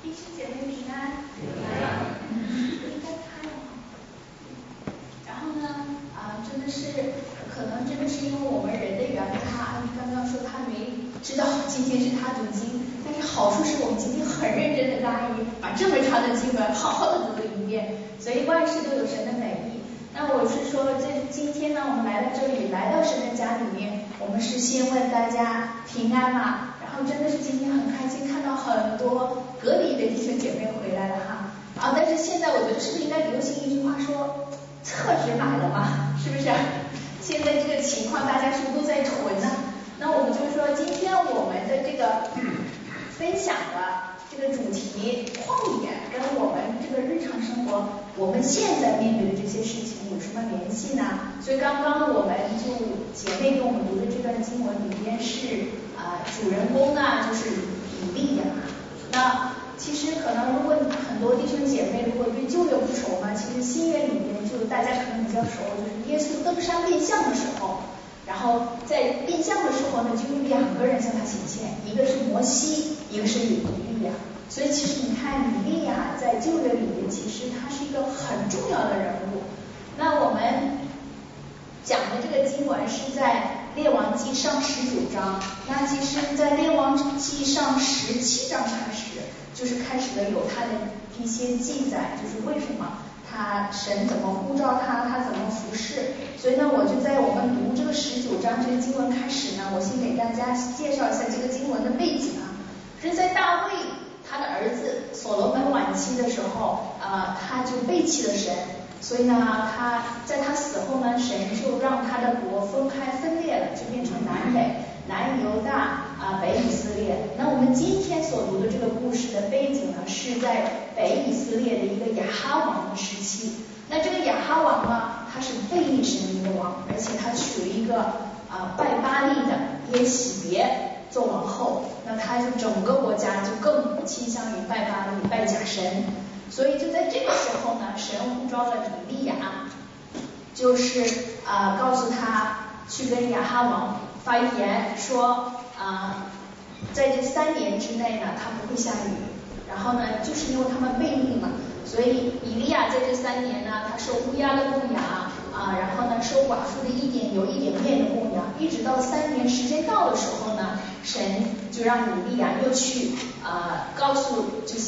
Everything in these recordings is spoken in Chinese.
弟兄姐妹平安。应该开了吗？然后呢，真的是，可能真的是因为我们人的缘故，阿姨刚刚说她没知道今天是她读经，但是好处是我们今天很认真的跟阿姨把这么长的经文好好的读了一遍，所以万事都有神的美意。那我是说，今天呢，我们来到这里，来到神的家里面，我们是先问大家平安嘛，然后真的是今天很开心，看到很多隔离的弟兄姐妹回来了哈。但是现在我觉得是不是应该流行一句话说，厕纸买了嘛，是不是？现在这个情况大家是不是都在囤呢？那我们就是说，今天我们的这个分享的这个主题旷野跟我们这个日常生活，我们现在面对的这些事情有什么联系呢？所以刚刚我们就姐妹给我们读的这段经文里边是主人公呢就是以利亚。那其实可能如果很多弟兄姐妹如果对旧约不熟呢，其实新约里面就大家可能比较熟，就是耶稣登山变相的时候，然后在变相的时候呢，就有两个人向他显现，一个是摩西，一个是以利亚。所以其实你看以利亚在旧约里面，其实他是一个很重要的人物。那我们讲的这个经文是在列王纪上19章，那其实在列王纪上17章开始，就是开始了有他的一些记载，就是为什么他神怎么呼召他，他怎么服侍。所以呢，我就在我们读这个19章这个经文开始呢，我先给大家介绍一下这个经文的背景啊。是在大卫他的儿子所罗门晚期的时候，他就背弃了神，所以呢，他在他死后呢，神就让他的国分裂了，就变成南北，南犹大北以色列。那我们今天所读的这个故事的背景呢，是在北以色列的一个亚哈王的时期。那这个亚哈王呢，他是背逆神的一个王，而且他娶了一个拜巴力的耶洗别做王后，那他就整个国家就更倾向于拜巴力、拜假神。所以就在这个时候呢，神呼召了以利亚，就是告诉他去跟亚哈王发言说在这3年之内呢，他不会下雨。然后呢，就是因为他们背逆嘛，所以以利亚在这3年呢，他受乌鸦的供养然后呢，受寡妇的一点油一点面的供养，一直到3年时间到的时候呢，神就让以利亚又去告诉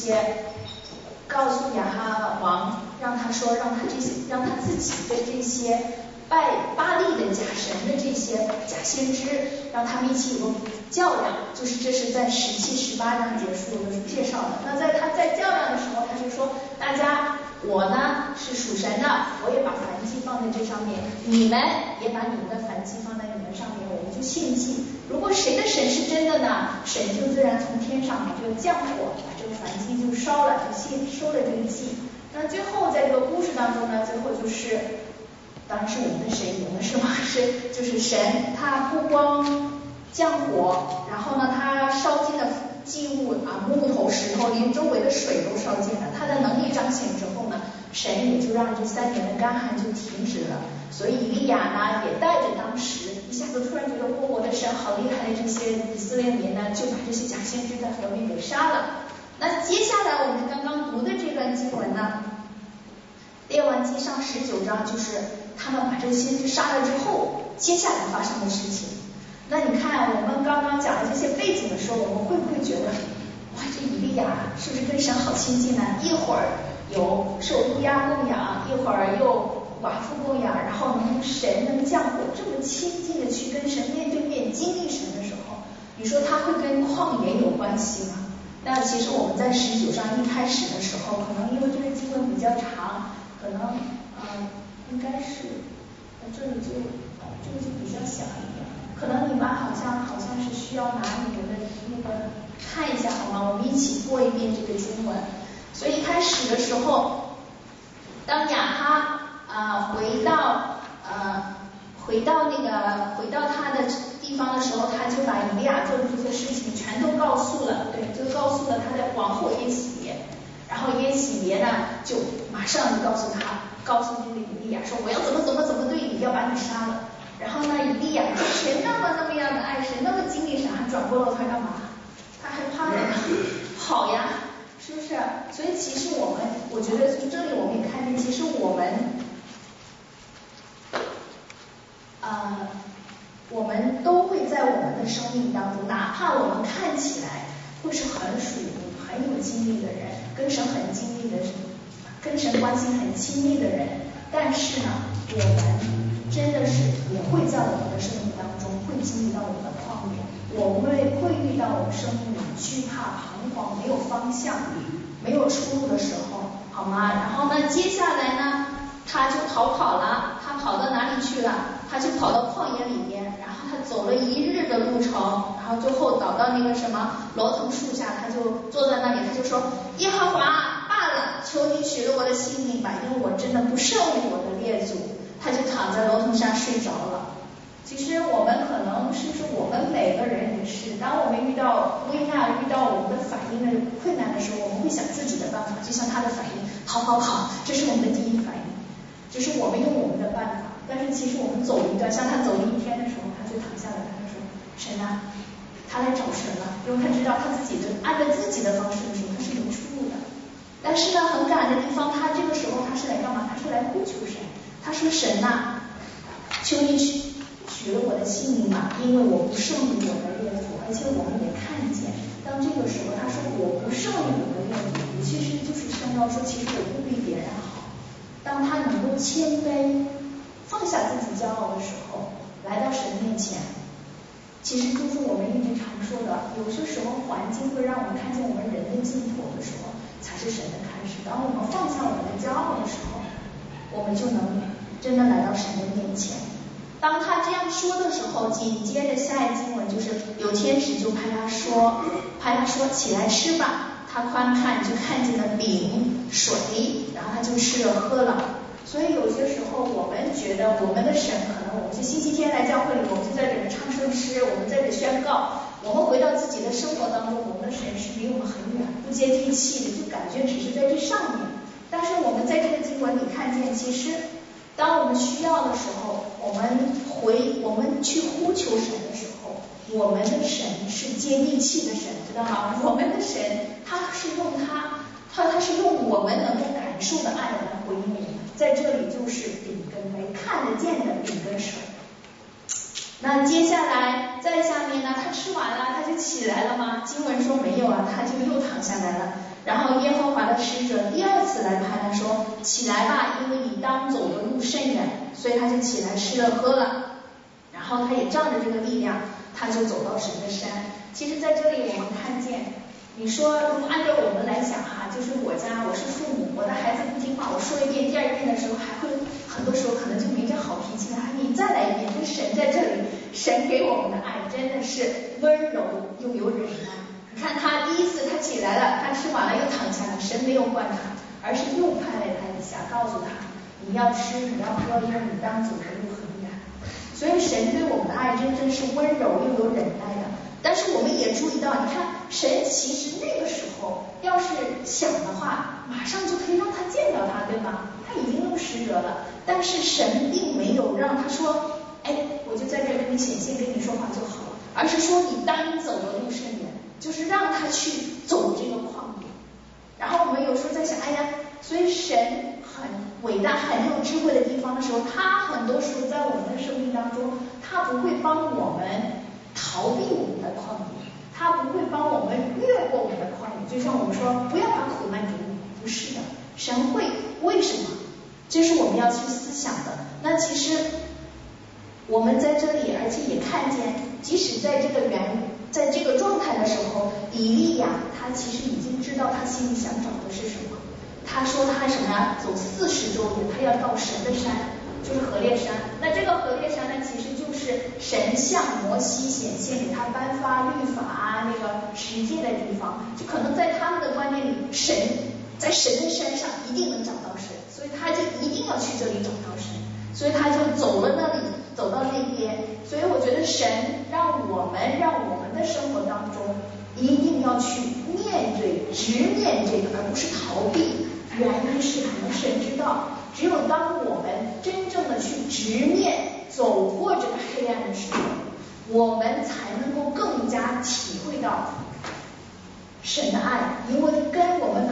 亚哈王，让他说，让他自己跟这些拜巴力的假神的这些假先知，让他们一起有个较量，就是这是在17、18章结束的介绍的。那在他在较量的时候，他就说，大家我呢是属神的，我也把燔祭放在这上面，你们也把你们的燔祭放在你们上面，我们就献祭。如果谁的神是真的呢，神就自然从天上把这个降火，把这个燔祭就烧了，就收了这个祭。那最后在这个故事当中呢，最后就是当然是我们的神赢了，是吗？就是神他不光降火，然后呢他烧尽了祭物木头石头，连周围的水都烧尽了。他的能力彰显之后呢，神也就让这3年的干旱就停止了。所以以利亚呢也带着当时一下子突然觉得我的神好厉害的这些以色列民呢，就把这些假先知在河边给杀了。那接下来我们刚刚读的这段经文呢，列王纪上19章，就是他们把这个先知杀了之后接下来发生的事情。那你看我们刚刚讲的这些背景的时候，我们会不会觉得哇，这以利亚是不是跟神好亲近呢？一会儿有受乌鸦供养，一会儿又寡妇供养，然后神能降火，这么亲近的去跟神面对面经历神的时候，你说他会跟旷野有关系吗？那其实我们在19章一开始的时候，可能因为这个经文比较长，可能应该是这里就这个就比较小一点，可能你们好像是需要拿你们的那个看一下好吗？我们一起过一遍这个经文。所以一开始的时候，当亚哈回到他的地方的时候，他就把以利亚做的这些事情全都告诉了，就告诉了他的皇后耶洗别。然后耶洗别呢，就马上就告诉这个以利亚说，我要怎么对你，要把你杀了。然后呢，以利亚神那么样的爱神，那么经历神，还转过头他干嘛？他还怕了呀，跑呀，是是不是？所以其实我觉得从这里我们也看见，其实我们都会在我们的生命当中，哪怕我们看起来会是很属灵、很有经历的人，跟神很经历的人，跟神关系很亲密的人，但是呢，我们真的是也会在我们的生命当中会经历到我们的旷野，我们会遇到我们生命里惧怕、彷徨、没有方向、没有出路的时候，好吗？然后呢，接下来呢，他就逃跑了，他跑到哪里去了？他就跑到旷野里面，然后他走了1日的路程，然后最后倒到那个什么罗藤树下，他就坐在那里，他就说：耶和华，罢了，求你取了我的性命吧，因为我真的不胜于我的列祖。他就躺在罗藤上睡着了。其实我们可能是不是我们每个人也是，当我们遇到危难、遇到我们的反应的困难的时候，我们会想自己的办法，就像他的反应，跑，这是我们的第一反应，就是我们用我们的办法。但是其实我们走一段，像他走了1天的时候，他就躺下来，他就说：神啊，他来找神了，因为他知道他自己的按照自己的方式的时候，他是有出路的。但是呢，很感人的地方，他这个时候他是来干嘛？他是来呼求神。他说：神啊，求你取了我的性命吧，因为我不胜于我的列祖。而且我们也看见，当这个时候他说我不胜于我的列祖，其实就是宣告说，其实我不比别人好。当他能够谦卑放下自己骄傲的时候，来到神面前，其实就是我们一直常说的，有些时候环境会让我们看见我们人的尽头的时候，才是神的开始。当我们放下我们的骄傲的时候，我们就能真的来到神的面前。当他这样说的时候，紧接着下一经文就是有天使就拍他说起来吃吧。他观看就看见了饼水，然后他就吃了喝了。所以有些时候我们觉得我们的神，可能我们是星期天来教会里，我们就在这里唱圣诗，我们在这宣告，我们回到自己的生活当中，我们的神是离我们很远，不接地气的，就感觉只是在这上面。但是我们在这个经文里看见，其实当我们需要的时候，我们去呼求神的时候，我们的神是接地气的神，知道吗？我们的神他是用他是用我们能够感受的爱来回应我们。在这里就是饼跟杯，看得见的饼跟水。那接下来在下面呢，他吃完了他就起来了吗？经文说没有啊，他就又躺下来了。然后耶和华的使者第2次来拍他说：起来吧，因为你当走的路甚远。所以他就起来吃了喝了，然后他也仗着这个力量，他就走到神的山。其实在这里我们看见，你说如果按照我们来讲哈，就是我是父母，我的孩子不听话，我说1遍第2遍的时候，还会很多时候可能就没这好脾气了，你再来1遍。跟神在这里，神给我们的爱真的是温柔又有忍耐。你看他第1次他起来了，他吃完了又躺下了，神没有惯他，而是又拍了他一下，告诉他你要吃你要喝，因为你当走的路很远。所以神对我们的爱真正是温柔又有忍耐的。但是我们也注意到，你看神其实那个时候要是想的话，马上就可以让他见到他，对吗？他已经用使者了，但是神并没有让他说，我就在这跟你显现跟你说话就好了，而是说你当走的路甚远，就是让他去走这个旷野。然后我们有时候在想，所以神很伟大很有智慧的地方的时候，他很多时候在我们的生命当中，他不会帮我们逃避我们的旷野，他不会帮我们越过我们的旷野。就像我们说不要把苦难给我们，不是的，神会，为什么？这是我们要去思想的。那其实我们在这里，而且也看见，即使在这个状态的时候，以利亚他其实已经知道他心里想找的是什么。他说他什么呀？走40周年，他要到神的山，就是何烈山。那这个何烈山呢，其实就是神向摩西显现，给他颁发律法那个十诫的地方。就可能在他们的观念里，神在神的山上一定能找到神，所以他就一定要去这里找到神，所以他就走了那里，走到那边。所以我觉得神让我们的生活当中一定要去面对直面这个，而不是逃避。原因是可能神知道，只有当我们真正的去直面走过这个黑暗的时候，我们才能够更加体会到神的爱。因为跟我们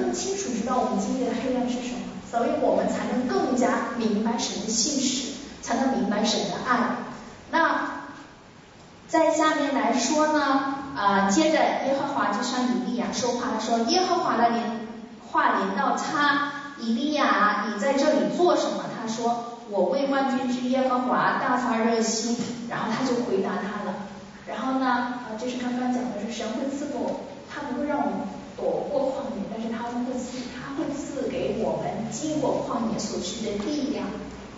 道我们经历的黑暗是什么，所以我们才能更加明白神的信实，才能明白神的爱。那在下面来说呢，接着耶和华就向以利亚说话，他说耶和华的话临到他，以利亚你在这里做什么？他说我为万军之耶和华大发热心。然后他就回答他了。然后呢，这是刚刚讲的是神会赐给我，他不会让我们躲过旷野，但是他会赐给我们经过旷野所需的力量。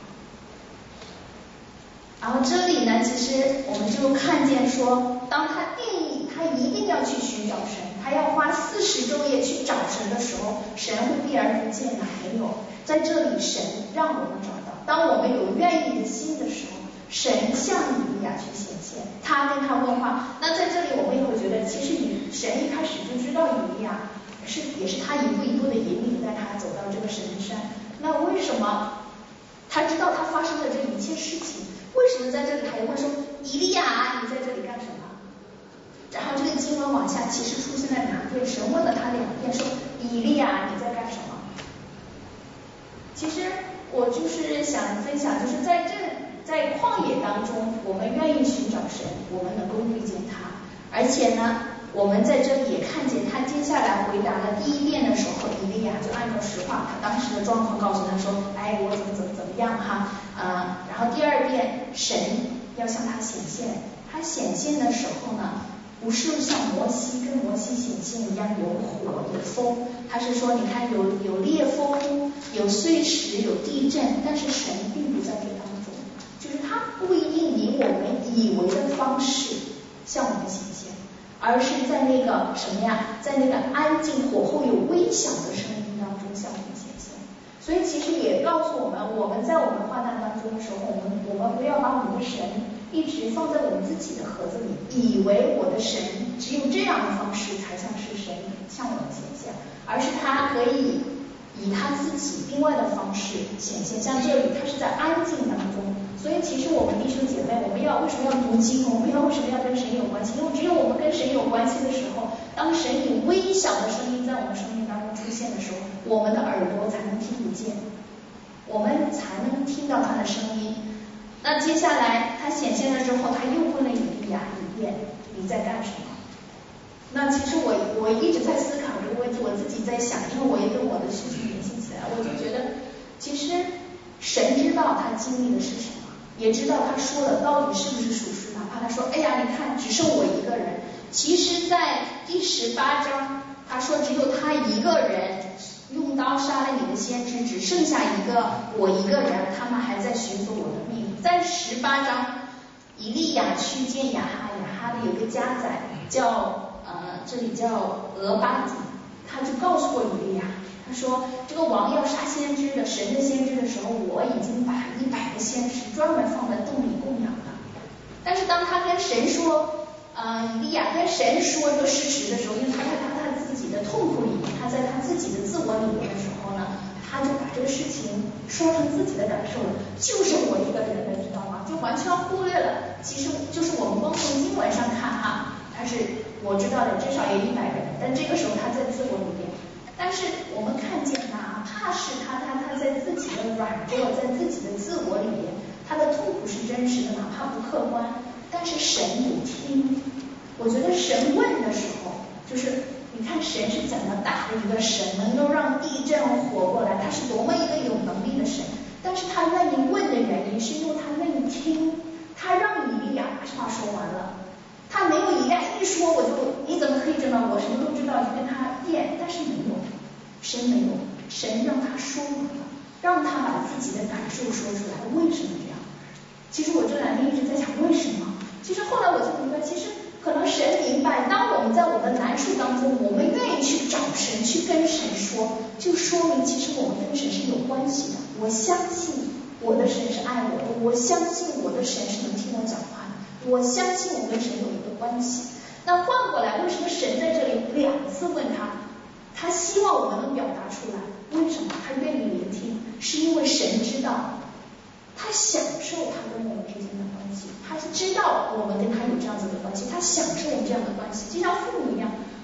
然后这里呢，其实我们就看见说，当他定义他一定要去寻找神，他要花40昼夜去找神的时候，神会避而不见哪？没有，在这里神让我们找到。当我们有愿意的心的时候，神向以利亚去显现，他跟他问话。那在这里我们也会觉得，其实神一开始就知道以利亚也是他一步一步的引领带他走到这个神的山。那为什么他知道他发生的这一切事情？为什么在这里还会说以利亚你在这里干什么？然后这个经文往下其实出现了2遍，神问了他2遍，说以利亚你在干什么？其实我就是想分享，就是在旷野当中，我们愿意寻找神，我们能够遇见他。而且呢，我们在这里也看见他接下来回答了第1遍的时候，以利亚就按照实话，他当时的状况告诉他说，哎，我怎么样哈，然后第2遍神要向他显现，他显现的时候呢，不是像跟摩西显现一样有火有风，他是说你看有烈风，有碎石，有地震，但是神并不在这当中，就是他不一定以我们以为的方式向我们显现，而是在那个什么呀，在那个安静火候有微小的声音当中向我们显现。所以其实也告诉我们在我们患难当中的时候，我们不要把我们的神一直放在我们自己的盒子里，以为我的神只有这样的方式才像是神向我们显现，而是他可以以他自己另外的方式显现。像这里他是在安静当中，所以其实我们弟兄姐妹，我们为什么要读经？我们为什么要跟神有关系？因为只有我们跟神有关系的时候，当神以微小的声音在我们生命当中出现的时候，我们的耳朵才能听不见，我们才能听到他的声音。那接下来他显现了之后，他又问了以利亚1遍，你在干什么？那其实我一直在思考这个问题，我自己在想，因为我也跟我的事情联系起来，我就觉得其实神知道他经历的是什么，也知道他说的到底是不是属实，哪怕他说哎呀你看只剩我一个人，其实在第18章他说只有他一个人用刀杀了你的先知，只剩下我一个人，他们还在寻索我的命。在18章以利亚去见亚哈的有个家宰叫这里叫俄巴底，他就告诉过以利亚，他说这个王要杀先知的，神的先知的时候，我已经把100个先知专门放在洞里供养了。但是当他跟神说以利亚跟神说这个事实的时候，因为他在他自己的痛苦里面，他在他自己的自我里面的时候呢，他就把这个事情说成自己的感受了，就是我一个人的，知道吗？就完全忽略了，其实就是我们光从经文上看哈，但是我知道的至少也100个人，但这个时候他在自我里面，但是我们看见哪怕是他在自己的软弱，在自己的自我里面，他的痛苦是真实的，哪怕不客观，但是神有听。我觉得神问的时候，就是你看神是怎么大的一个神，能够让地震活过来，他是多么一个有能力的神，但是他愿意问的原因是因为他愿意听。他让以利亚把话说完了，他没有以利亚一说你怎么可以这么，我什么都知道就跟他辩，但是没有，神没有，神让他说完了，让他把自己的感受说出来。为什么这样？其实我这2天一直在想为什么，其实后来我就明白，其实可能神明白，当我们在我们的难处当中，我们愿意去找神，去跟神说，就说明其实我们跟神是有关系的。我相信我的神是爱我的，我相信我的神是能听我讲话的，我相信我跟神有一个关系。那换过来，为什么神在这里2次问他希望我们能表达出来？为什么他愿意聆听？是因为神知道，他享受他跟我们之间的关系，他知道我们跟他有这样子的关系，他享受我们这样的关系，就像父母一样，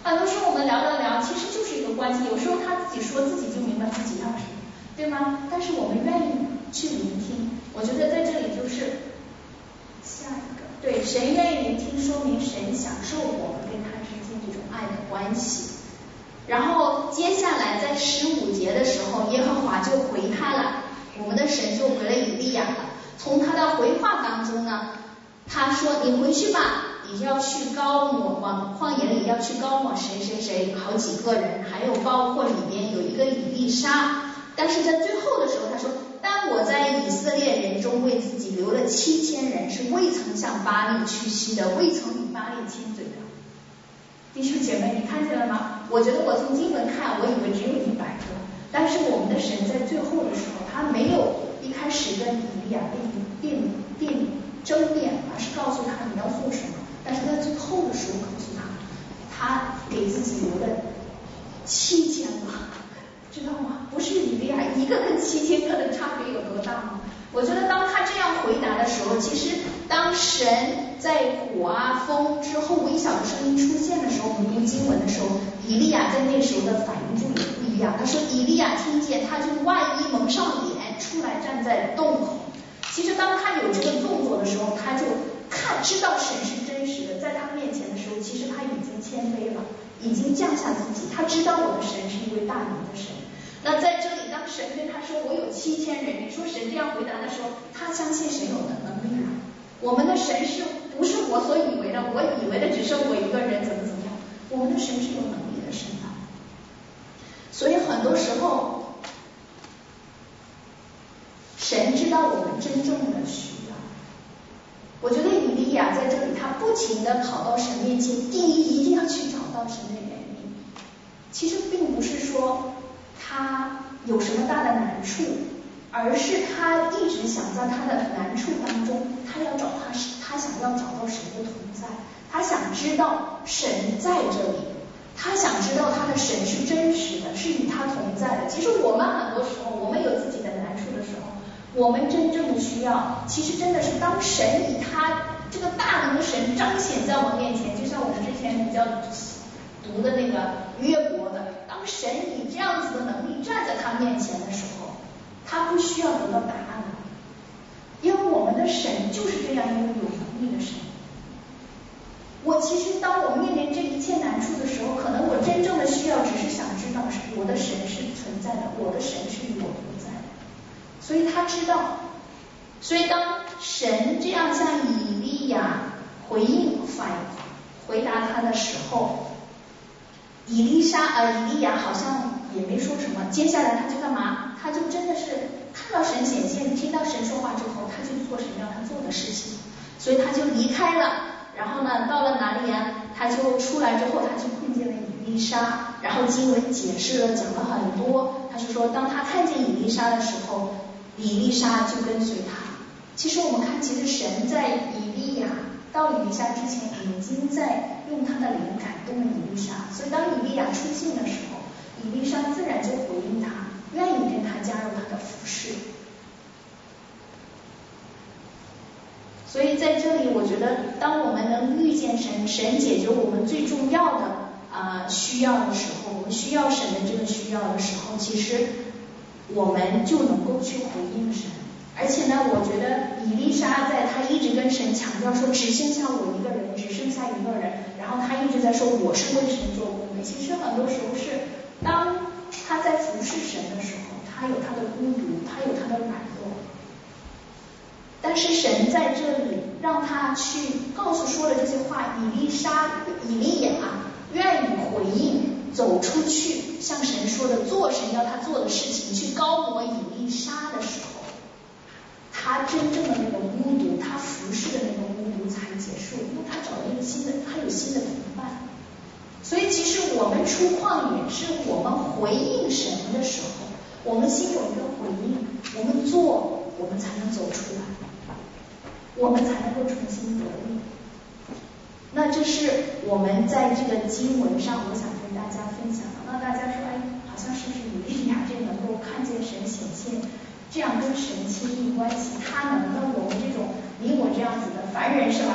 很多时候我们聊，其实就是一个关系。有时候他自己说自己就明白自己要什么，对吗？但是我们愿意去聆听，我觉得在这里就是下一个，对，神愿意聆听，说明神享受我们跟他之间这种爱的关系。然后接下来在15节的时候，耶和华就回他了，我们的神就回了以利亚了。从他的回话当中呢，他说你回去吧，你要去高抹，往旷野里要去高抹谁，好几个人，还有包括里面有一个以利沙。但是在最后的时候他说，但我在以色列人中为自己留了7000人，是未曾向巴力屈膝的，未曾与巴力亲嘴的。弟兄姐妹，你看见了吗？我觉得我从经文看，我以为只有100个，但是我们的神在最后的时候，他没有一开始跟以利亚争辩，而是告诉他你要做什么。但是在最后的时候告诉他给自己留了7000个，知道吗？不是以利亚一个跟7000个的差别有多大吗？我觉得当他这样回答的时候，其实当神在火啊风之后微小的声音出现的时候，我们读经文的时候，以利亚在那时候的反应就也不一样。他说以利亚听见，他就外衣蒙上脸，出来站在洞口。其实当他有这个动作的时候，他就知道神是真实的，在他面前的时候，其实他已经谦卑了，已经降下自己，他知道我的神是一位大能的神。那在这里，当神跟他说我有7000人，你说神这样回答的时候，他相信神有的能力啊。我们的神是不是我所以为的？我以为的只剩我一个人，怎么样？我们的神是有能力的神啊。所以很多时候，神知道我们真正的需要。我觉得以利亚在这里，他不停地跑到神面前，第一定要去找到神的原因。其实并不是说他有什么大的难处，而是他一直想在他的难处当中，他想要找到神的同在，他想知道神在这里，他想知道他的神是真实的，是与他同在的。其实我们很多时候，我们有自己的难处的时候，我们真正的需要，其实真的是当神以他这个大能的神彰显在我们面前，就像我们之前比较读的那个约伯的，当神以这样子的能力站在他面前的时候，他不需要得到答案了，因为我们的神就是这样一位有能力的神。我其实当我面临这一切难处的时候，可能我真正的需要只是想知道我的神是存在的，我的神是与我同在的。所以他知道，所以当神这样向以利亚回答他的时候，以利亚好像也没说什么，接下来他就干嘛？他就真的是看到神显现，听到神说话之后，他就做神让他做的事情，所以他就离开了。然后呢，到了哪里呀？他就出来之后，他就碰见了以利沙，然后经文解释了，讲了很多。他是说，当他看见以利沙的时候，以利沙就跟随他。其实我们看，其实神在以利亚到以利沙之前，已经在用他的灵感动了以利沙。所以当以利亚出现的时候，以利沙自然就回应他，愿意跟他加入他的服侍。所以在这里，我觉得当我们能遇见神，神解决我们最重要的需要的时候，我们需要神的这个需要的时候，其实我们就能够去回应神。而且呢，我觉得以利沙在他一直跟神强调说只剩下我一个人，只剩下一个人，然后他一直在说我是为神做工的。其实很多时候是当他在服侍神的时候，他有他的孤独，他有他的软弱。但是神在这里让他去说了这些话，以利亚愿意回应，走出去，像神说的做神要他做的事情，去高摩以利沙的时候，他真正的那个孤独，他服侍的那个孤独才结束，因为他找了一个他有新的同伴。所以其实我们出旷野是我们回应神的时候，我们心有一个回应，我们做，我们才能走出来，我们才能够重新得力。那这是我们在这个经文上我想跟大家分享的。那大家说，好像是不是以利亚这能够看见神显现，这样跟神亲密关系，他能，那我们这种你我这样子的凡人是吧？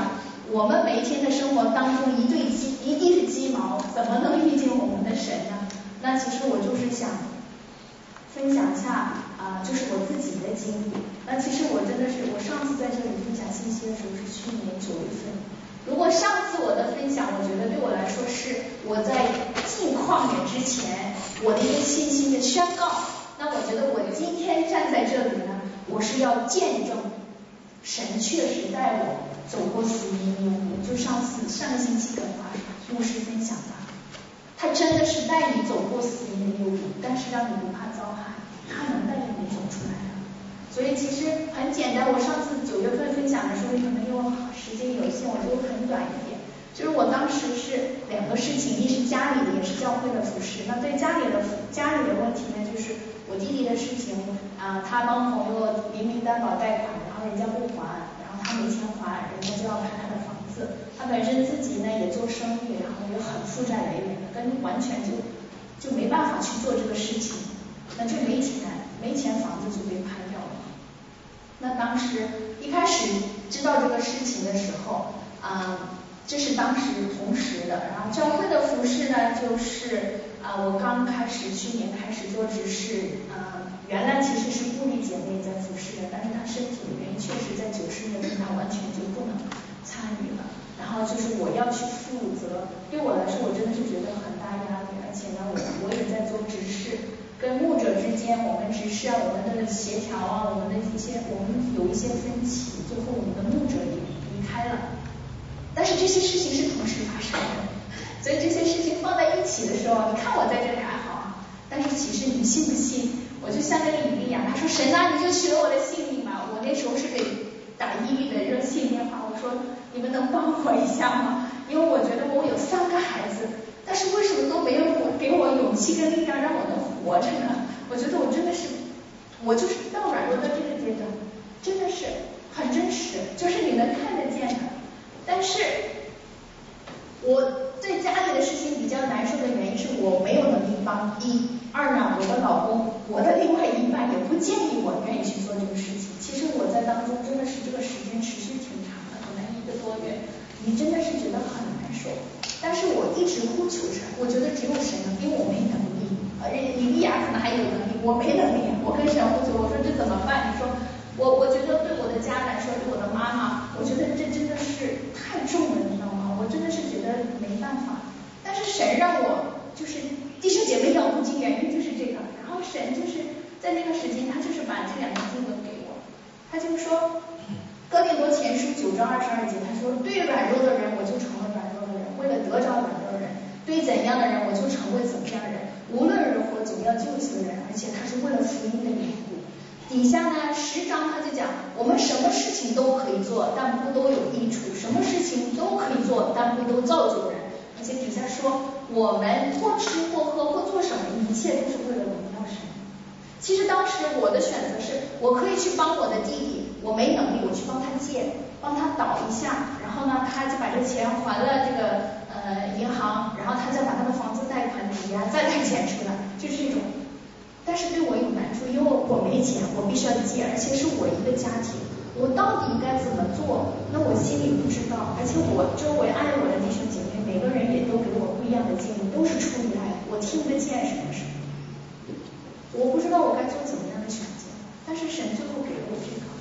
我们每一天的生活当中一地是鸡毛，怎么能遇见我们的神呢？那其实我就是想分享一下就是我自己的经历。那其实我真的是，我上次在这里分享信息的时候是去年9月份。如果上次我的分享，我觉得对我来说是我在进旷野之前我的一个信心的宣告。那我觉得我今天站在这里呢，我是要见证神确实带我走过死荫幽谷。就上个星期跟牧师分享的，他真的是带你走过死荫的幽谷，但是让你不怕遭害，他能带着你走出来的。所以其实很简单，我上次9月份分享的时候，可能因为时间有限，我就很短一点。就是我当时是2个事情，一是家里的，也是教会的服侍。那对家里的问题呢，就是我弟弟的事情他帮朋友临时担保贷款，然后人家不还，然后他没钱还，人家就要拍他的房子。他本身自己呢也做生意，然后也很负债累累的，完全就没办法去做这个事情，那就没钱，房子就被拍掉了。那当时一开始知道这个事情的时候这是当时同时的。然后教会的服侍呢，就是我刚去年开始做执事原来其实是部里姐妹在服侍的，但是她身体的原因，确实在90月份她完全就不能参与了。然后就是我要去负责，对我来说我真的是觉得很大压力，而且呢我也在做执事，跟牧者之间我们执事我们的协调我们有一些分歧，最后我们的牧者也离开了。但是这些事情是同时发生的，所以这些事情放在一起的时候，你看我在这里还好但是其实你信不信，我就像那个以利亚，他说神你就取了我的性命吧。我那时候是给打抑郁的热线电话，我说你们能帮我一下吗？因为我觉得我有3个孩子，但是为什么都没有给我勇气跟力量让我能活着呢？我觉得我真的是，我就是到软弱的这个阶段，真的是很真实，就是你能看得见的。但是我对家里的事情比较难受的原因是我没有能力帮二呢，我的老公，我的另外一半也不建议我愿意去做这个事情。其实我在当中真的是这个时间持续挺长的，可能1个多月，你真的是觉得很难受。但是我一直呼求神，我觉得只有神能，因为我没能力。以利亚可能还有能力，我没能力。我跟神呼求，我说这怎么办？你说我觉得对我的家来说，对我的妈妈，我觉得这真的是太重了，你知道吗？我真的是觉得没办法。但是神让我就是弟兄姐妹要不尽，原因就是这个。然后神就是在那个时间，他就是把这2个经文给我，他就说哥林多前书9章22节，他说对软弱的人我就成了软弱的人，为了得着软弱的人；对怎样的人我就成为怎么样的人。无论如何总要救此人，而且他是为了福音的缘故。底下呢10章他就讲，我们什么事情都可以做，但不都有益处；什么事情都可以做，但不都造就人。而且底下说，我们或吃或喝或做什么，一切都是为了荣耀神。其实当时我的选择是，我可以去帮我的弟弟，我没能力，我去帮他借，帮他倒一下，然后呢他就把这钱还了这个银行，然后他再把他的房子贷款抵押，再贷钱出来，就是这种。但是对我有难处，因为我没钱，我必须要借，而且是我一个家庭，我到底应该怎么做？那我心里不知道，而且我周围爱我的弟兄姐妹，每个人也都给我不一样的建议，都是出于爱，我听得见什么是。我不知道我该做怎么样的选择，但是神最后给了我这个。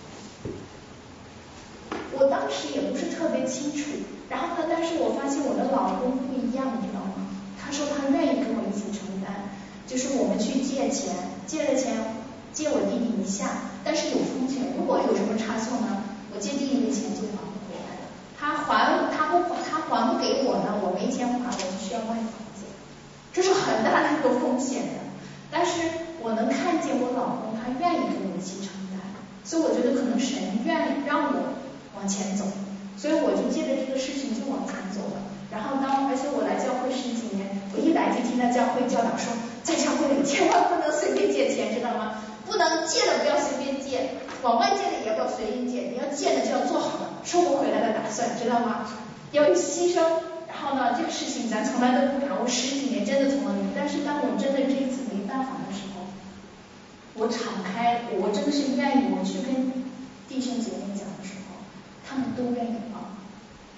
我当时也不是特别清楚，然后呢，但是我发现我的老公不一样，你知道吗？他说他愿意跟我一起承担，就是我们去借钱，借了钱借我弟弟一下，但是有风险，如果有什么差错呢，我借弟弟的钱就还不回来了。他还不给我呢，我没钱还，我就需要卖房子，这是很大的一个风险的。但是我能看见我老公他愿意跟我一起承担，所以我觉得可能神愿意让我往前走，所以我就借着这个事情就往前走了。然后而且我来教会10几年，我一来就听到教会教导说，在教会里千万不能随便借钱，知道吗？不能借了不要随便借，往外借的也不要随便借，你要借的就要做好了收不回来的打算，知道吗？要有牺牲。然后呢，这个事情咱从来都不敢，我10几年真的从来没有。但是当我真的这一次没办法的时候，我敞开，我真的是愿意，我去跟弟兄姐妹讲的时候，他们都愿意帮。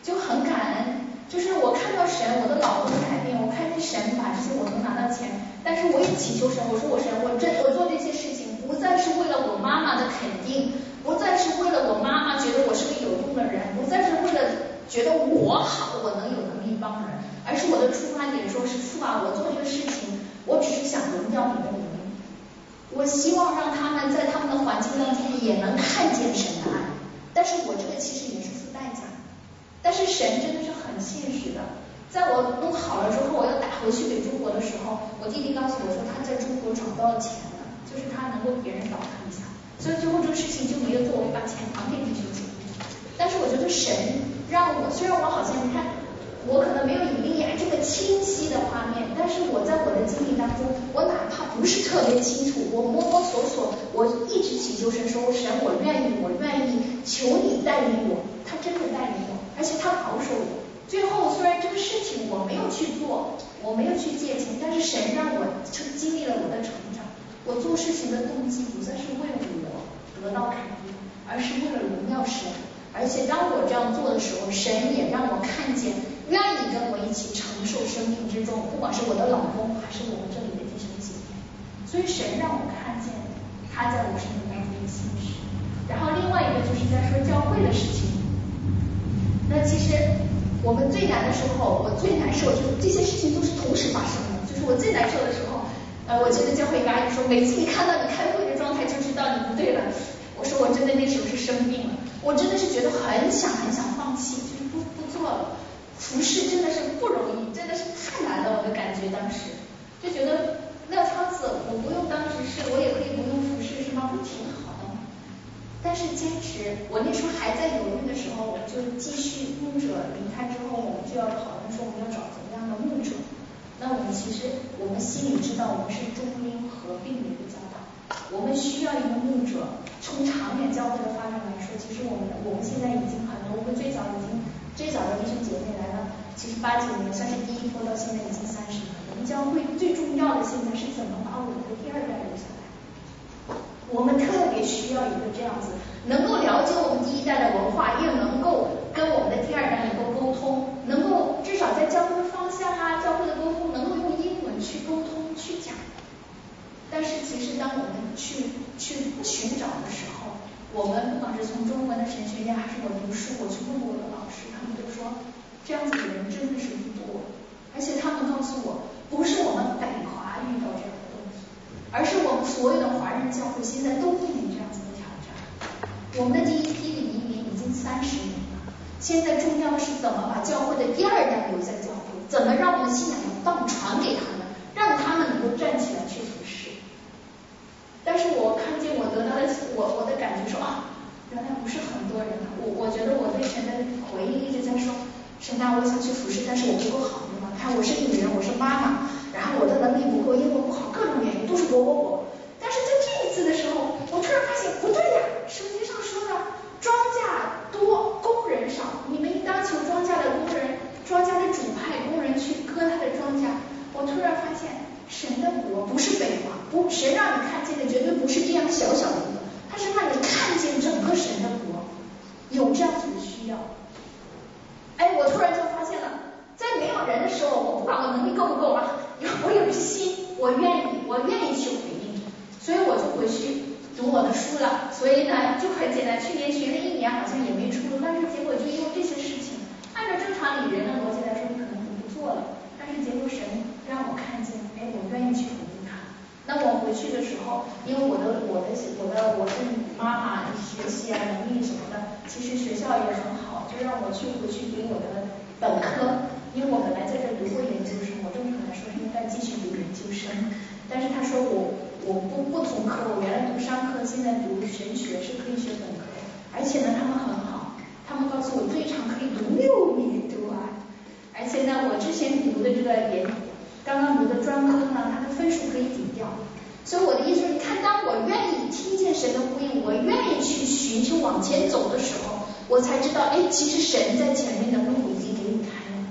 就很感恩。就是我看到神，我的老公改变，我看见神把这些我能拿到钱，但是我也祈求神，我说神，我做这些事情不再是为了我妈妈的肯定，不再是为了我妈妈觉得我是个有用的人，不再是为了觉得我好，我能有能力帮人，而是我的出发点说是父啊，我做这个事情，我只是想荣耀你的名，我希望让他们在他们的环境当中也能看见神的爱，但是我这个其实也是付代价。但是神真的是很现实的，在我弄好了之后，我要打回去给中国的时候，我弟弟告诉我说他在中国找到了钱了，就是他能够别人倒他一下，所以最后这个事情就没有做，我把钱还给弟弟姐妹。但是我觉得神让我，虽然我好像你看我可能没有以利亚这个清晰的画面，但是我在我的经历当中，我哪怕不是特别清楚，我摸摸索索，我一直祈求神说，神我愿意求你带领我，他真的带领我，而且他保守我。最后虽然这个事情我没有去做，我没有去借钱，但是神让我经历了我的成长。我做事情的动机不再是为我得到肯定，而是为了荣耀神。而且当我这样做的时候，神也让我看见，愿意跟我一起承受生命之重，不管是我的老公还是我们这里的弟兄姐妹。所以神让我看见他在我生命当中的信实。然后另外一个就是在说教会的事情。那其实我们最难的时候，我最难受，就是这些事情都是同时发生的。就是我最难受的时候，我觉得教会阿姨说，每次一看到你开会的状态，就知道你不对了。我说我真的那时候是生病了，我真的是觉得很想放弃，就是不做了。服侍真的是不容易，真的是太难了，我的感觉当时就觉得廖超子，我不用当执事，我也可以不用服侍，是吗？不挺好的吗？但是坚持，我那时候还在犹豫的时候，我们就继续牧者离开之后，我们就要讨论说我们要找怎么样的牧者。那我们其实我们心里知道，我们是中英合并的一个教导，我们需要一个牧者。从长远教会的发展来说，其实我们现在已经很多，我们最早的弟兄姐妹来了，其实89年算是第一波，到现在已经30年。我们教会最重要的现在是怎么把我们的第二代留下来。我们特别需要一个这样子，能够了解我们第一代的文化，又能够跟我们的第二代能够沟通，能够至少在教会的方向啊，教会的沟通能够用英文去沟通去讲。但是其实当我们去寻找的时候，我们不管是从中文的神学院，还是我读书，我去问过我的老师，他们都说这样子的人真的是不多。而且他们告诉我，不是我们北华遇到这样的问题，而是我们所有的华人教会现在都面临这样子的挑战。我们的第一批的移民已经30年了，现在重要的是怎么把教会的第二代留在教会，怎么让我们信仰的棒传给他们，让他们能够站起来去服侍。但是我看见我得到的我的感觉说啊，原来不是很多人啊。我觉得我对神的回应一直在说，神啊，我想去服侍，但是我不够好，对吗？看我是女人，我是妈妈，然后我的能力不够，英文不好，各种原因都是我。但是在这一次的时候，我突然发现不对呀，圣经上说的庄稼多，工人少，你们应当求庄稼的工人，庄稼的主派工人去割他的庄稼。我突然发现。神的国不是北华，神让你看见的绝对不是这样小小的一个，他是让你看见整个神的国，有这样子的需要。我突然就发现了，在没有人的时候，我不管我能力够不够啊，我有心，我愿意去回应，所以我就回去读我的书了。所以呢，就很简单，去年学了1年，好像也没出路，但是结果就因为这些事情，按照正常理人的逻辑来说，你可能不做了，但是结果神让我看见。我愿意去回应他。那我回去的时候，因为我的妈妈学习啊能力什么的，其实学校也很好，就让我回去读我的本科。因为我本来在这读过研究生，我正常来说是应该继续读研究生。但是他说我不同科，我原来读商科，现在读神学是可以学本科，而且呢他们很好，他们告诉我最长可以读6年读完，而且呢我之前读的这个刚刚读的专科呢，它的分数可以抵掉。所以我的意思是，你看，当我愿意听见神的呼应，我愿意去寻求往前走的时候，我才知道，其实神在前面的路已经给你开了。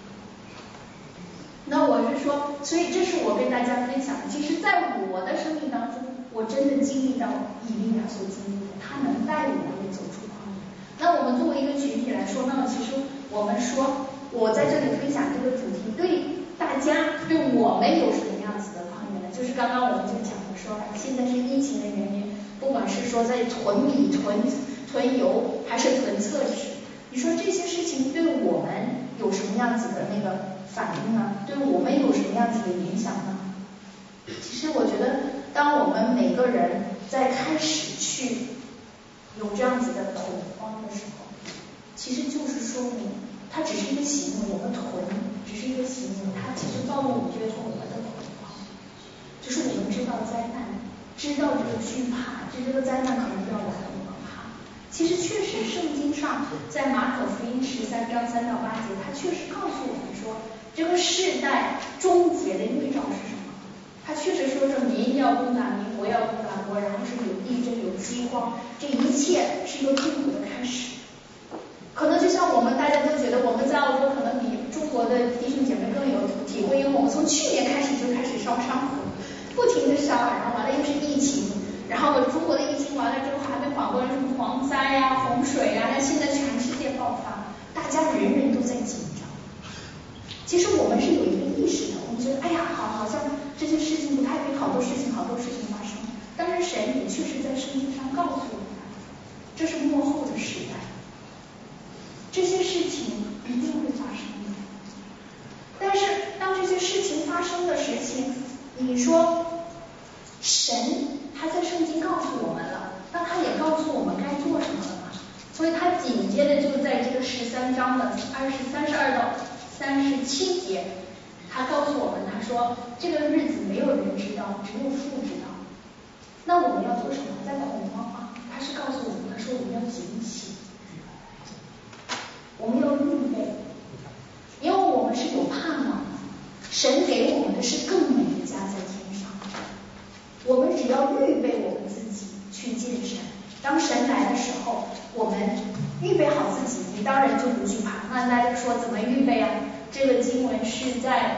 那我是说，所以这是我跟大家分享的。其实在我的生命当中，我真的经历到以利亚所经历的，他能带领我也走出旷野。那我们作为一个群体来说，那么其实我们说，我在这里分享这个主题，对大家对我们有什么样子的帮助呢？就是刚刚我们就讲的说，现在是疫情的原因，不管是说在囤米、囤油，还是囤厕纸，你说这些事情对我们有什么样子的那个反应呢？对我们有什么样子的影响呢？其实我觉得，当我们每个人在开始去有这样子的恐慌的时候，其实就是说明它只是一个行为，我们囤只是一个行为，它其实暴露着我们的恐慌，就是我们知道灾难，知道这个惧怕，这个灾难可能要来了，我们怕。其实确实圣经上在马可福音13章3到8节，它确实告诉我们说，这个世代终结的预兆是什么？它确实说是民要攻打民，国要攻打国，然后是有地震、有饥荒，这一切是一个痛苦的开始。可能就像我们大家都觉得，我们在澳洲可能比中国的弟兄姐妹更有体会，因为我们从去年开始就开始烧山火，不停的烧，然后完了又是疫情，然后中国的疫情完了之后还没缓过来，什么蝗灾啊、洪水啊，那现在全世界爆发，大家人人都在紧张。其实我们是有一个意识的，我们觉得哎呀，好像这些事情不太对，好多事情发生。但是神也确实在圣经上告诉我们，这是末后的时代，这些事情一定会发生的。但是当这些事情发生的时情，你说神他在圣经告诉我们了，那他也告诉我们该做什么了吗？所以他紧接着就在这个13章的32到37节，他告诉我们，他说这个日子没有人知道，只有父知道。那我们要做什么？在恐慌吗？他是告诉我们，他说我们要警醒，我们要预备，因为我们是有盼望的，神给我们的是更美的家在天上，我们只要预备我们自己去见神，当神来的时候，我们预备好自己，你当然就不惧怕。那大家说怎么预备啊？这个经文是在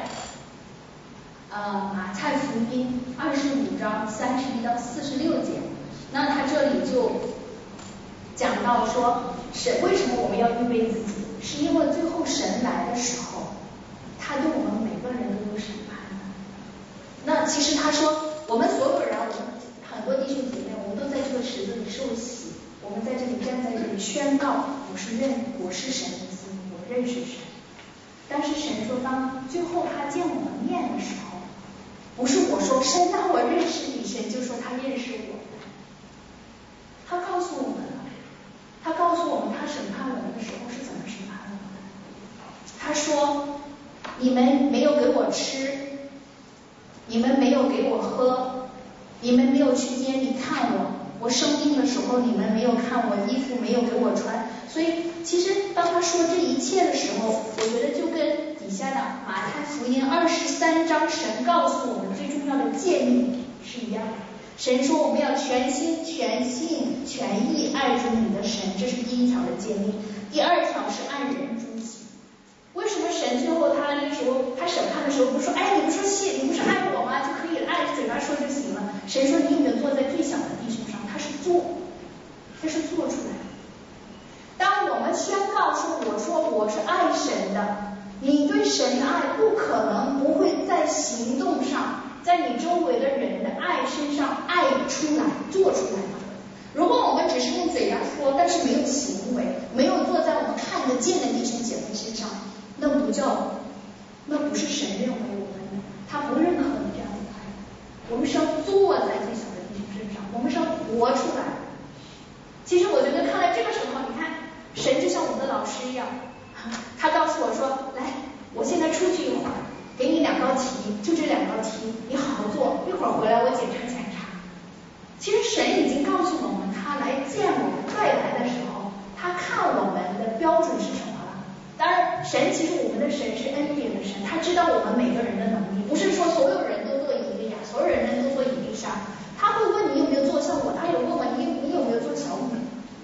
马太福音25章31到46节，那他这里就讲到说，神为什么我们要预备自己？是因为最后神来的时候，他对我们每个人都有审判的。那其实他说，我们所有人，我们很多弟兄姐妹，我们都在这个池子里受洗，我们在这里站在这里宣告，我是神的子民，我认识神。但是神说，当最后他见我们面的时候，不是我说神让我认识你，神就说他认识我。他告诉我们了，他告诉我们他审判我们的时候是怎么审判我们的。他说，你们没有给我吃，你们没有给我喝，你们没有去监里看我生病的时候你们没有看我，衣服没有给我穿。所以其实当他说这一切的时候，我觉得就跟底下的马太福音23章神告诉我们最重要的诫命是一样的。神说我们要全心全性全意爱主你的神，这是第一条的诫命。第二条是爱人如己。为什么神最后他那时候他审判的时候不说，哎，你不是爱我吗？就可以爱嘴巴说就行了。神说你有没有坐在最小的弟兄上？他是做出来的。当我们宣告说我是爱神的，你对神的爱不可能不会在行动上，在你周围的人的爱身上爱出来做出来的。如果我们只是用嘴来说，但是没有行为，没有做在我们看得见的弟兄姐妹身上，那不是神认为我们的，他不认可你这样的爱。我们是要坐在最小的弟兄身上，我们是要活出来。其实我觉得看来这个时候，你看神就像我们的老师一样，他告诉我说，来，我现在出去一会儿，给你2道题，就这2道题，你好好做，一会儿回来我检查。其实神已经告诉我们，他来见我们再来的时候，他看我们的标准是什么了。当然神其实我们的神是恩典的神，他知道我们每个人的能力，不是说所有人都做以利亚，所有人都做以利沙。他会问你有没有做像我，他有问我你有没有做小女。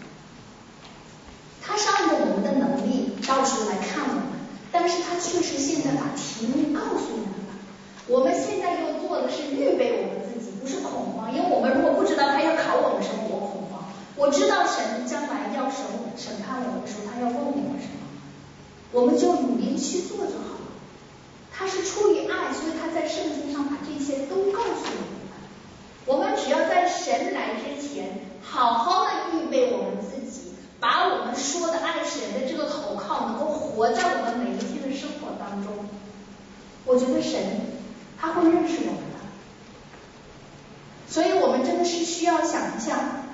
他是按照我们的能力到时候来看我们，但是他确实现在把题目告诉我们了。我们现在要做的是预备我们自己，不是恐慌，因为我们如果不知道他要考我们什么，我恐慌。我知道神将来要审判我们的时候，他要问我们什么，但是神其实我们的神是恩典的神，他知道我们每个人的能力，不是说所有人都做以利亚，所有人都做小女。他会问你有没有做像我，他有问我你有没有做小女。 我们就努力去做就好了。他是出于爱，所以他在圣经上把这些都告诉我们。我们只要在神来之前，好好的预备我们自己，把我们说的爱神的这个口号能够活在我们每一天的生活当中，我觉得神他会认识我们的。所以我们真的是需要想一下，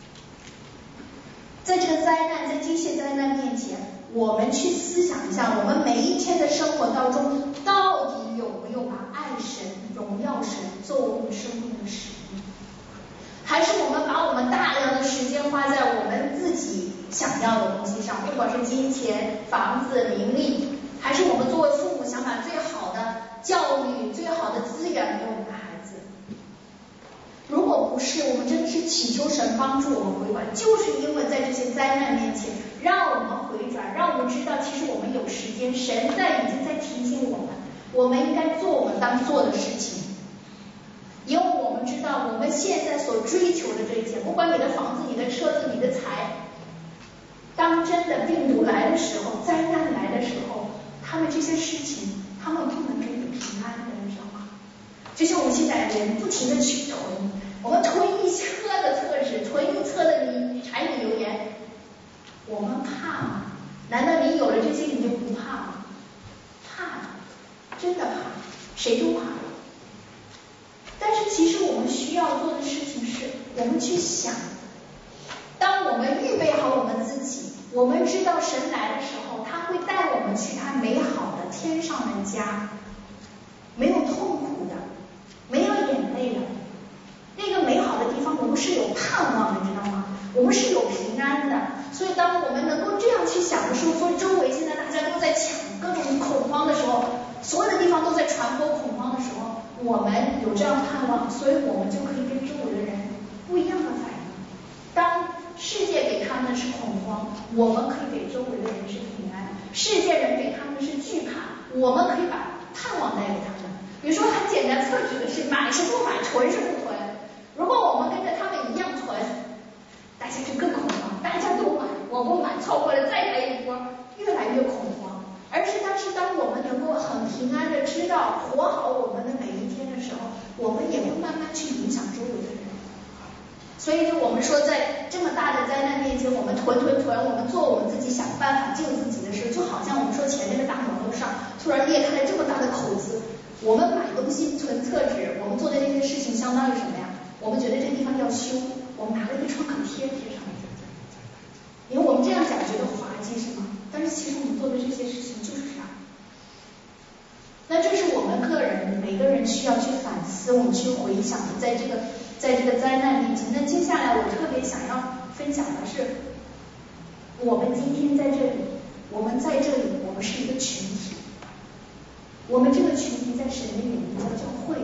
在这个灾难，在这些灾难面前，我们去思想一下，我们每一天的生活当中到底有没有把爱神、荣耀神作为我们生命的使命，还是我们把我们大量的时间花在我们自己想要的东西上，不管是金钱、房子、名利，还是我们作为父母想把最好的教育、最好的资源给我们的孩子。如果不是，我们真的是祈求神帮助我们回转，就是因为在这些灾难面前，让我们回转，让我们知道其实我们有时间，神已经在提醒我们，我们应该做我们当做的事情。因为我们知道我们现在所追求的这一切，不管你的房子、你的车子、你的财，当真的病毒来的时候，灾难来的时候，他们这些事情他们不能给你平安的，你知道吗？就像我们现在人不停的去囤，我们囤一车的厕纸，囤一车的柴米油盐，我们怕吗？难道你有了这些你就不怕吗？怕，真的怕，谁都怕。但是其实我们需要做的事情是，我们去想，当我们预备好我们自己，我们知道神来的时候，他会带我们去他美好的天上的家，没有痛苦的，没有眼泪的，那个美好的地方我们是有盼望的，你知道吗？我们是有平安的。所以当我们能够这样去想的时候，说周围现在大家都在抢各种恐慌的时候，所有的地方都在传播恐慌的时候，我们有这样盼望，所以我们就可以跟周围的人不一样的反应。当世界给他们的是恐慌，我们可以给周围的人是平安；世界人给他们的是惧怕，我们可以把盼望带给他们。比如说很简单测试的是买是不买，囤是不囤。如果我们跟着他们一样囤，大家就更恐慌，大家都买，我不买，凑合了再来一波，越来越恐慌。但是当我们能够很平安的知道活好我们的每一天的时候，我们也会慢慢去影响周围的人。所以就我们说，在这么大的灾难面前，我们囤，我们做我们自己想办法救自己的事，就好像我们说前面的大马路上突然裂开了这么大的口子，我们买东西囤厕纸，我们做的这些事情相当于什么呀？我们觉得这个地方要修，我们拿了一个创可贴上面，因为我们这样讲觉得滑稽是吗？但是其实我们做的这些事情就是啥？那这是我们个人每个人需要去反思，我们去回想的，在这个灾难面前。那接下来我特别想要分享的是，我们今天在这里，我们是一个群体，我们这个群体在神的眼里叫教会。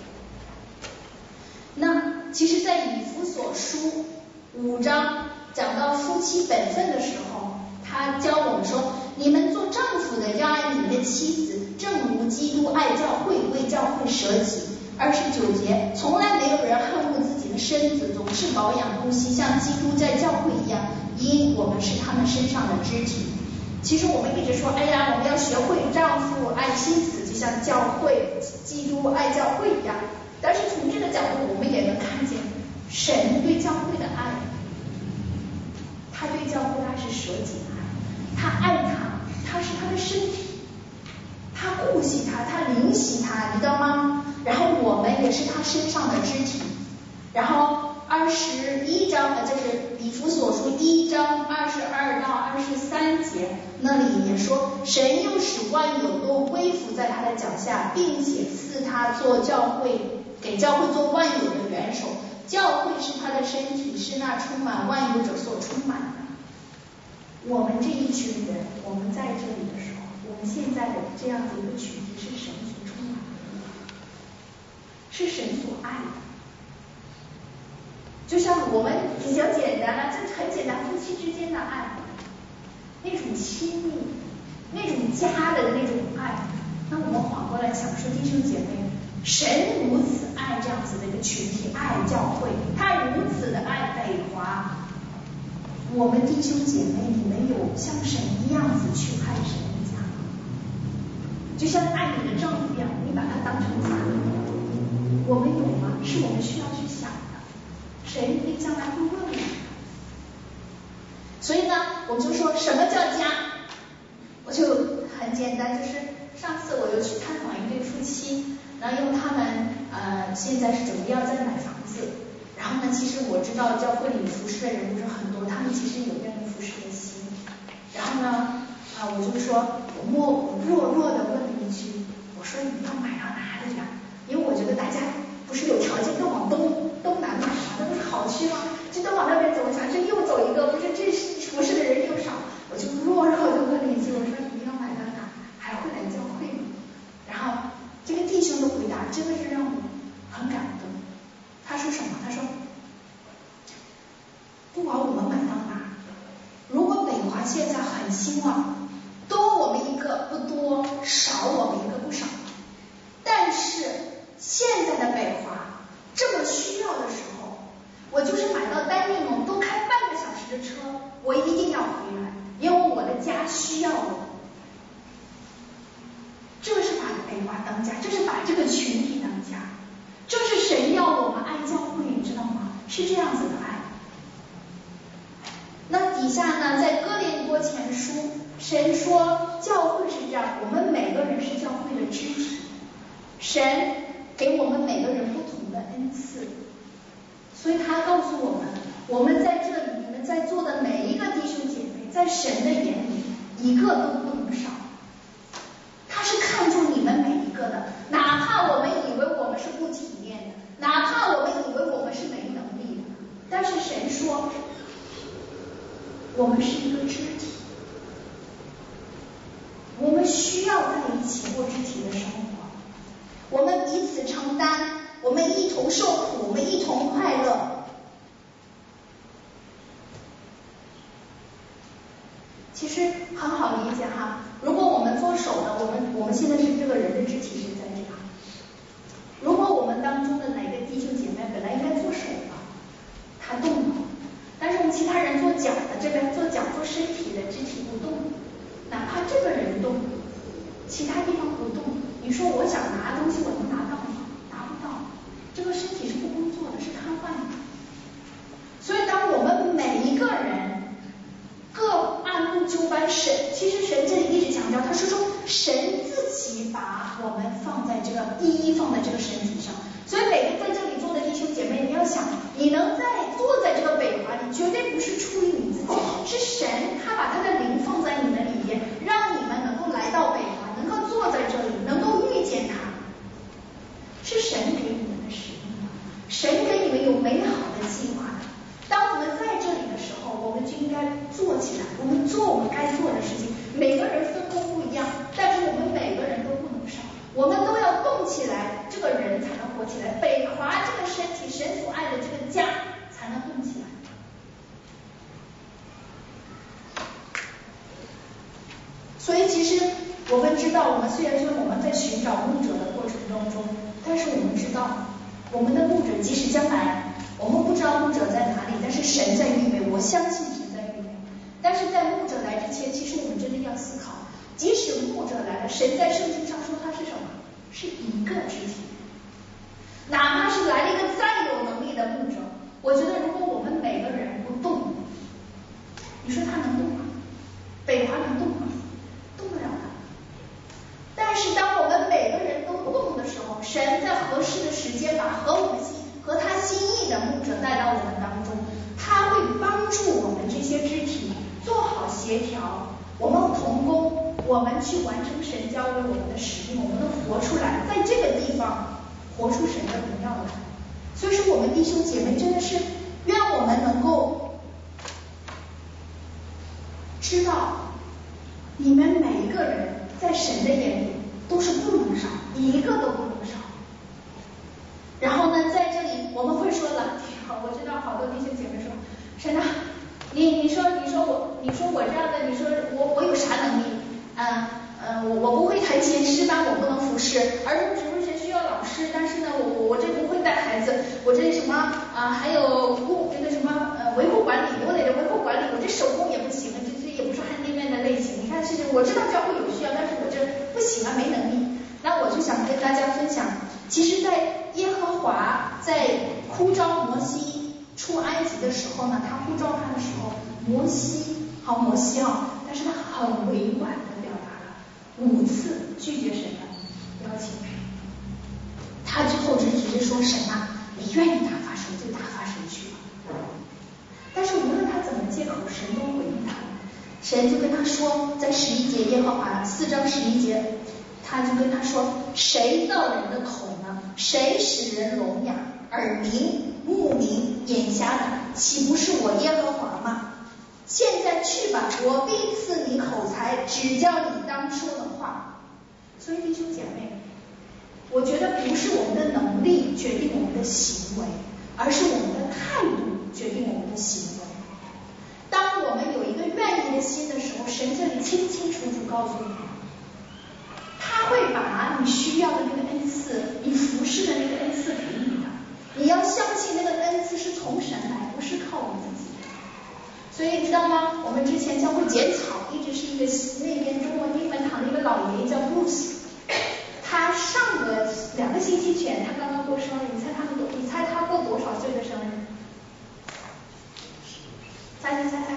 那其实在以弗所书5章讲到夫妻本分的时候，他教我们说，你们做丈夫的要爱你们的妻子，正如基督爱教会，为教会舍己。29节，从来没有人恨恶自己的身子，总是保养顾惜，像基督在教会一样，因我们是他们身上的肢体。其实我们一直说，哎呀，我们要学会丈夫爱妻子，就像教会基督爱教会一样。但是从这个角度，我们也能看见神对教会的爱，他对教会他是舍己的爱，他爱他是他的身体，他顾惜他，他灵惜他，你知道吗？然后我们也是他身上的肢体。然后21章就是以弗所书1章22到23节，那里也说，神又使万有都归服在他的脚下，并且赐他做教会，给教会做万有的元首。教会是他的身体，是那充满万有者所充满的。我们这一群人，我们在这里的时候，我们现在的这样的一个群体是神所充满的，是神所爱的。就像我们比较简单了，这很简单，夫妻之间的爱，那种亲密，那种家的那种爱。那我们缓过来想说，弟兄姐妹，神如此爱这样子的一个群体，爱教会，他如此的爱北华。我们弟兄姐妹，你们有像神一样子去爱神的家就像爱你的丈夫一样，你把他当成子女。我们有吗？是我们需要去想的。谁你将来会问我们？所以呢，我们就说什么叫家？我就很简单，就是上次我就去探访一对夫妻，然后因为他们现在是准备要再买房子，然后呢，其实我知道教会里服侍的人不是很多，他们其实有愿意服侍的心。然后呢，我就说，我弱的问了一句，我说你要买到哪里呀？因为我觉得大家不是有条件都往东南买嘛，那不是好区吗？这都往那边走，咱这又走一个，不是这服侍的人又少，我就弱的问了一句，我说你要买到哪？还会来教会吗？然后这个弟兄的回答真的是让我很感动。他说什么？他说不管我们买到哪，如果北华现在很兴旺，多我们一个不多，少我们一个不少，但是现在的北华这么需要的时候，我就是买到单立蒙多开半个小时的车，我一定要回来，因为我的家需要我。这是把北华当家，这是把这个群体当家，这是神要我们爱教会，你知道吗？是这样子的爱。那底下呢，在哥林多前书，神说教会是这样，我们每个人是教会的肢体，神给我们每个人不同的恩赐，所以他告诉我们，我们在这里，你们在座的每一个弟兄姐妹，在神的眼里一个都不能少，他是看重你们每一个的，哪怕我们以为我们是不体面的，哪怕我们以为我们是没能力的，但是神说我们是一个肢体，我们需要在一起过肢体的生活，我们彼此承担，我们一同受苦，我们一同快乐。其实很好理解哈，如果我们做手的，我们现在是这个人的肢体是在这样。如果我们当中的哪个弟兄姐妹本来应该做手的，他动了，但是我们其他人做脚的，这边做脚做身体的肢体不动，哪怕这个人动，其他地方不动，你说我想拿东西我能拿到吗？拿不到，这个身体是不工作的，是瘫痪的。所以当我们每一个人各按部就班，其实神这里一直强调，他是说神自己把我们放在这个第一，放在这个身体上。所以每个在这里做的弟兄姐妹，你要想，你能坐在这个北华里，绝对不是出于你自己，是神他把他的灵放在你们里面，让你们能够来到北华，能够坐在这里，能够遇见他，是神给你们的使命，神给你们有美好的计划的。当我们在这里的时候，我们就应该做起来，我们做我们该做的事情。每个人分工不一样，但是我们每个人都不能少，我们都要动起来，这个人才能活起来。北华这个身体，神所爱的这个家才能动起来。所以其实我们知道，我们虽然说我们在寻找牧者的过程当中，但是我们知道，我们的牧者即使将来我们不知道牧者在哪里，但是神在预备，我相信神在预备。但是在牧者来之前，其实我们真的要思考，即使牧者来了，神在圣经上说他是什么？是一个肢体。哪怕是来了一个再有能力的牧者，我觉得如果我们每个人不动，你说他能动吗？北华能动吗？动不了的。但是当我们每个人都动的时候，神在合适的时间把和他心意的牧者带到我们当中，他会帮助我们这些肢体做好协调，我们同工，我们去完成神交给我们的使命，我们能活出来，在这个地方活出神的荣耀来。所以说我们弟兄姐妹真的是愿我们能够知道，你们每一个人在神的眼里都是不能少，一个都不能少。然后呢，在这里我们会说了，我知道好多弟兄姐妹说，神啊，你说我这样的，你说我有啥能力？我不会弹琴，诗班我不能服侍，儿童植物学需要老师，但是呢，我这不会带孩子，我这什么还有这个什么维护管理，我得维护管理，我这手工也不行，这也不是handmade的类型。你看，是我知道教会有需要，但是我这不行。 行啊，没能力。那我就想跟大家分享，其实在耶和华在呼召摩西出埃及的时候呢，他呼召他的时候，摩西但是他很委婉的表达了5次拒绝神的邀请。他最后只是说，神啊，你愿意打发谁就打发谁去吧。但是无论他怎么借口，神都回应他。神就跟他说，在11节耶和华4章11节，他就跟他说，谁造人的口呢？谁使人聋哑、耳鸣、目明、眼瞎的？岂不是我耶和华吗？现在去吧，我必赐你口才，指教你当说的话。所以弟兄姐妹，我觉得不是我们的能力决定我们的行为，而是我们的态度决定我们的行为。当我们有一个愿意的心的时候，神这里清清楚楚告诉你，他会把你需要的那个恩赐，你服侍的那个恩赐给你的。你要相信那个恩赐是从神来，不是靠我们自己。所以你知道吗？我们之前教会剪草，一直是一个那边中国英文堂的一个老爷爷叫 Bruce， 他上个2个星期前他刚刚过生日，你猜他过多少岁的生日？猜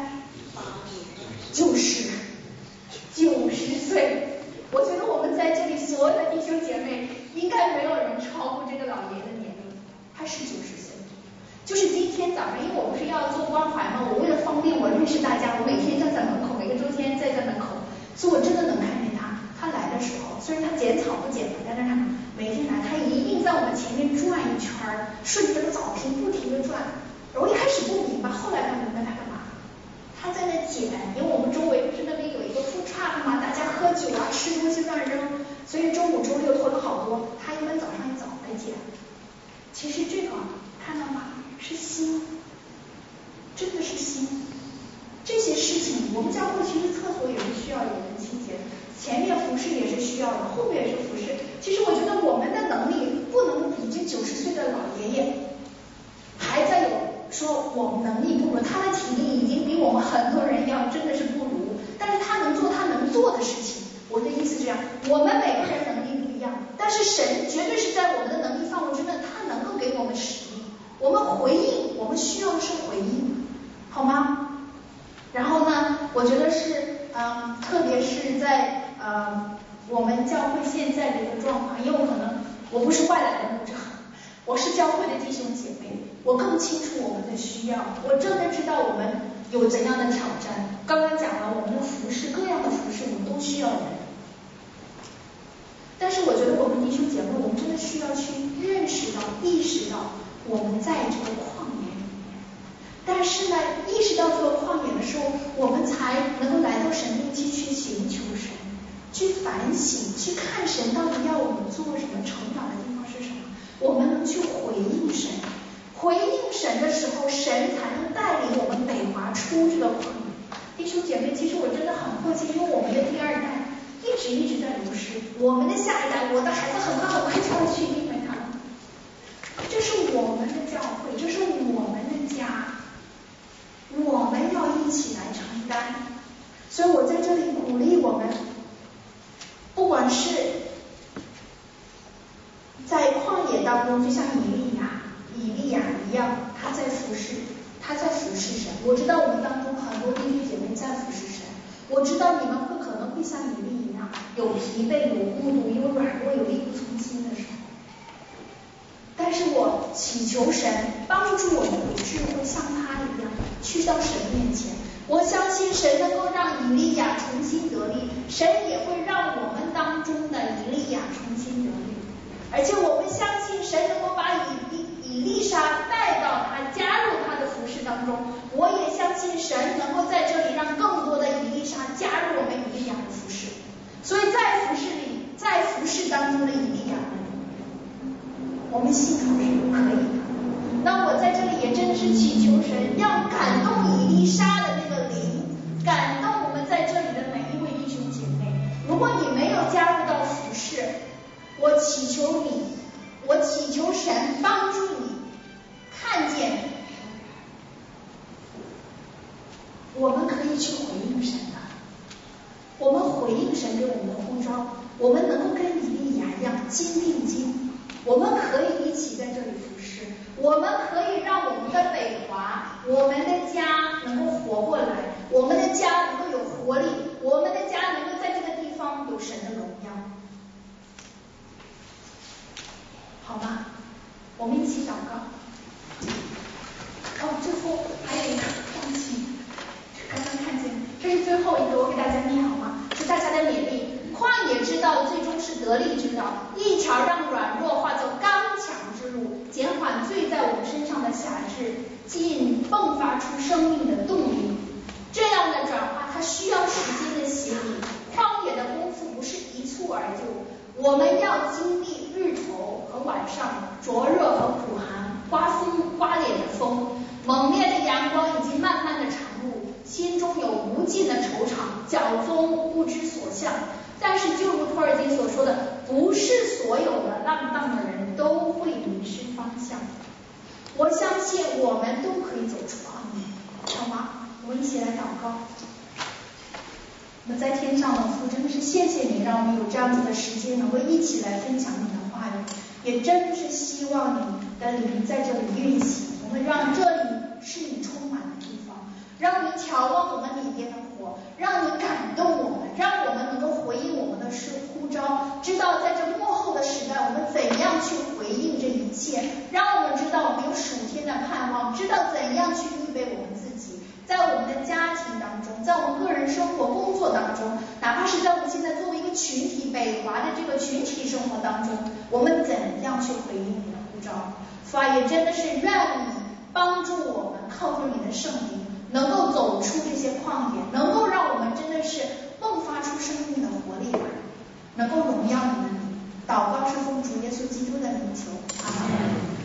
90岁。我觉得我们在这里所有的弟兄姐妹，应该没有人超过这个老爷的年龄。他是90岁。就是今天早上，因为我不是要做关怀嘛，我为了方便我认识大家，我每天站在门口，每个周天站在门口，所以我真的能看见他。他来的时候，虽然他剪草不剪了，但是他每天来，他一定在我们前面转一圈，顺着草坪不停的转。我一开始不明白，后来他明白他干嘛。他在那捡，因为我们周围不是那边有一个副岔嘛，大家喝酒啊、吃东西乱扔，所以周5、周6囤了好多，他一般早上一早来捡。其实这个看到吗？是心，真的是心。这些事情，我们教会其实厕所也是需要有人清洁的，前面服侍也是需要的，后面也是服侍。其实我觉得我们的能力不能比这90岁的老爷爷还在有说我们能力不如，他的体力已经比我们很多人要真的是不如，但是他能做他能做的事情。我的意思是这样，我们每个人能力不一样，但是神绝对是在我们的能力范围之内，他能够给我们使力。我们回应，我们需要的是回应，好吗？然后呢，我觉得是特别是在我们教会现在的一个状况，因为我不是外来的牧者，我是教会的弟兄姐妹，我更清楚我们的需要，我真的知道我们有怎样的挑战。刚刚讲了我们的服侍，各样的服侍我们都需要人，但是我觉得我们弟兄姐妹，我们真的需要去认识到、意识到我们在这个旷野里面，但是呢，意识到这个旷野的时候，我们才能够来到神面前去寻求神，去反省，去看神到底要我们做什么，成长的地方是什么，我们能去回应神。回应神的时候，神才能带领我们北华出这个旷野。弟兄姐妹，其实我真的很迫切，因为我们的第2代一直在流失，我们的下一代，我的孩子很快就要去英文堂。这是我们的教会，这是我们的家，我们要一起来承担。所以我在这里鼓励我们，不管是在旷野当中，就像以利亚一样，他在服侍神。我知道我们当中很多弟兄姐妹在服侍神，我知道你们可能会像以利一样，有疲惫、有孤独、有软弱、有力不从心的时候。但是我祈求神帮助我们有智慧，像他一样去到神面前。我相信神能够让以利亚重新得力，神也会让我们当中的以利亚重新得力。而且我们相信神能够把以利沙带到他加入他的服侍当中。我也相信神能够在这里让更多的以利沙加入我们以利亚的服侍。所以在服侍当中的以利亚，我们信靠是可以的。那我在这里也真的是祈求神要感动以利沙的那个灵，感动我们在这里的每一位弟兄姐妹。如果你没有加入到服侍，我祈求神帮助你看见我们可以去回应神的，我们回应神给我们的呼召， 我们能够跟以利亚一样肩并肩，我们可以一起在这里服侍，我们可以让我们的北华，我们的家能够活过来，我们的家能够有活力，我们的家能够在这个地方有神的荣耀，好吗？我们一起祷告。最后还有一个放弃，刚刚看见，这是最后一个，我给大家念好吗？是大家的勉励。旷野之道最终是得力之道，一条让软弱化作刚强之路，减缓罪在我们身上的辖制，进迸发出生命的动力。这样的转化它需要时间的洗礼，旷野的功夫不是一蹴而就，我们要经历日头和晚上，灼热和苦寒，刮风刮脸的风，猛烈的阳光以及漫漫的长路，心中有无尽的惆怅，脚踪不知所向。但是就如托尔金所说的，不是所有的浪荡的人都会迷失方向。我相信我们都可以走出旷野，好吗？我们一起来祷告。我们在天上的父，真的是谢谢你，让我们有这样子的时间，能够一起来分享你的话语，也真的是希望你的灵在这里运行，我们让这里是你充满的地方，让你眺望我们里边的火，让你感动我们，让我们能够回应我们的呼召，知道在这末后的时代我们怎样去回应这一切，让我们知道我们有属天的盼望，知道怎样去预备我们自己，在我们的家庭当中，在我们个人生活工作当中，哪怕是在我们现在作为一个群体北华的这个群体生活当中，我们怎样去回应你的呼召。父啊，也真的是愿你帮助我们靠着你的圣灵能够走出这些旷野，能够让我们真的是迸发出生命的活力来，能够荣耀你的名。祷告是奉主耶稣基督的名求，阿们。